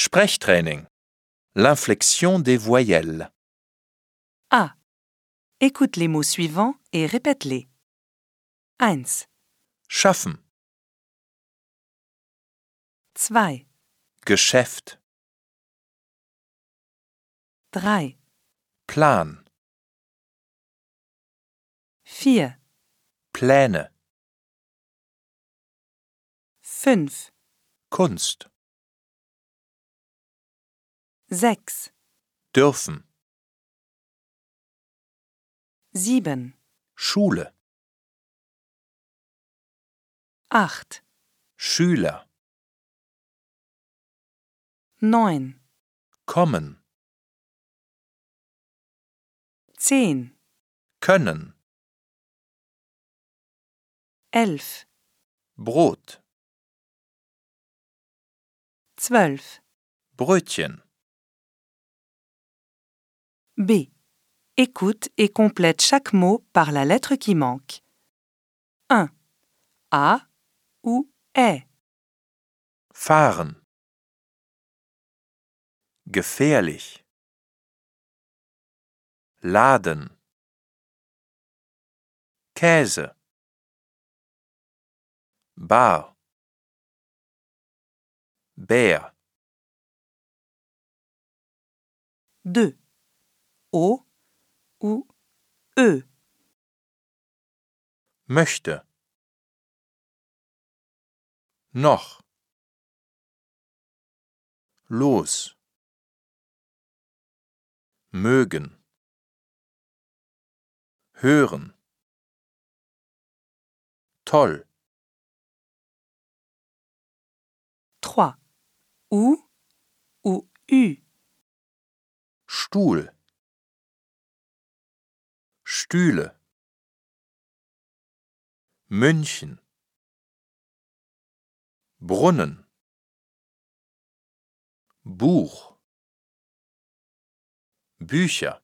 Sprechtraining. L'inflexion des voyelles. A. Écoute les mots suivants et répète-les. 1, Schaffen. 2, Geschäft. 3, Plan. 4, Pläne. 5, Kunst. 6, Dürfen. 7, Schule. 8, Schüler. 9, Kommen. 10, Können. 11, Brot. 12. Brötchen. B. Écoute et complète chaque mot par la lettre qui manque. 1. A ou Ä. Fahren. Gefährlich. Laden. Käse. Bar. Bär. 2. O ou Ö. Möchte. Noch. Los. Mögen. Hören. Toll. 3. Ou Ü. Stuhl. Stühle. München. Brunnen. Buch. Bücher.